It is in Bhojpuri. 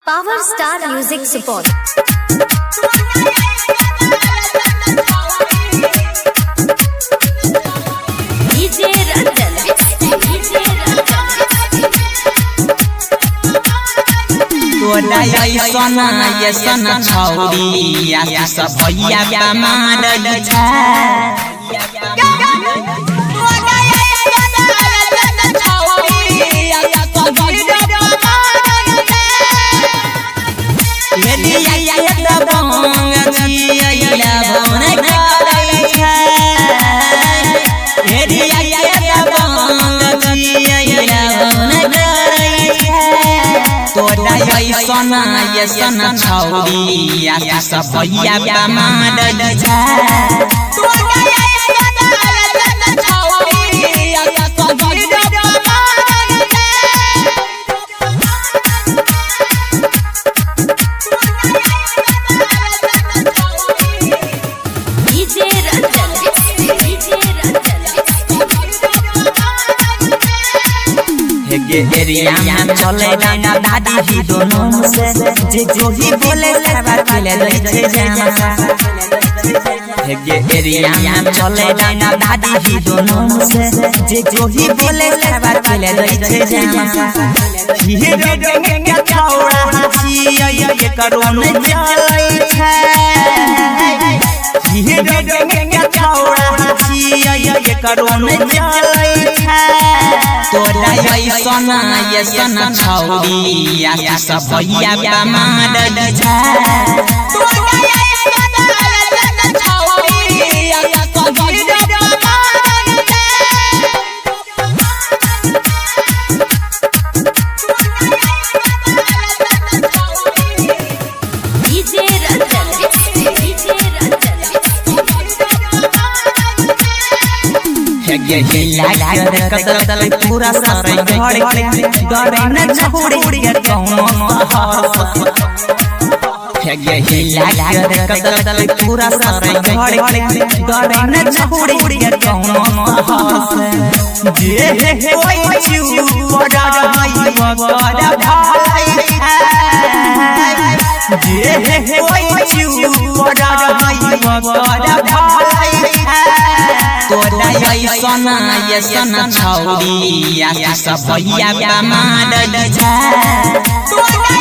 Power Star Music Support. DJ Ranjan. तोरा ऐसना ऐसना छौरी आसी सब भैया कमार लिछा ऐसना ऐसना छौरी आसी सब भैया कमार लिछा एरिया में चले गाना दादी ही दोनों से जो ही बोले सबर के ले छे जाना एरिया में चले गाना दादी ही दोनों से जो ही बोले सबर के ले छे जाना ये गंगे के छौड़ा छियै ये करोन चलै छै ये गंगे के छौड़ा छियै ये करोन चलै छै तोरा ऐसना ऐसना छौरी आसी सब भैया कमार लिछा कदल पूरा सारे घर डरे न छोड़ी कौनो कदल पूरा सारे घर डरे न छोड़ी कौनो जे कोई चू बड़ा बड़ा भाई जे कोई चू बड़ा बड़ा भाई तोरा ऐसना ऐसना छौरी आसी सब भैया कमार लिछा।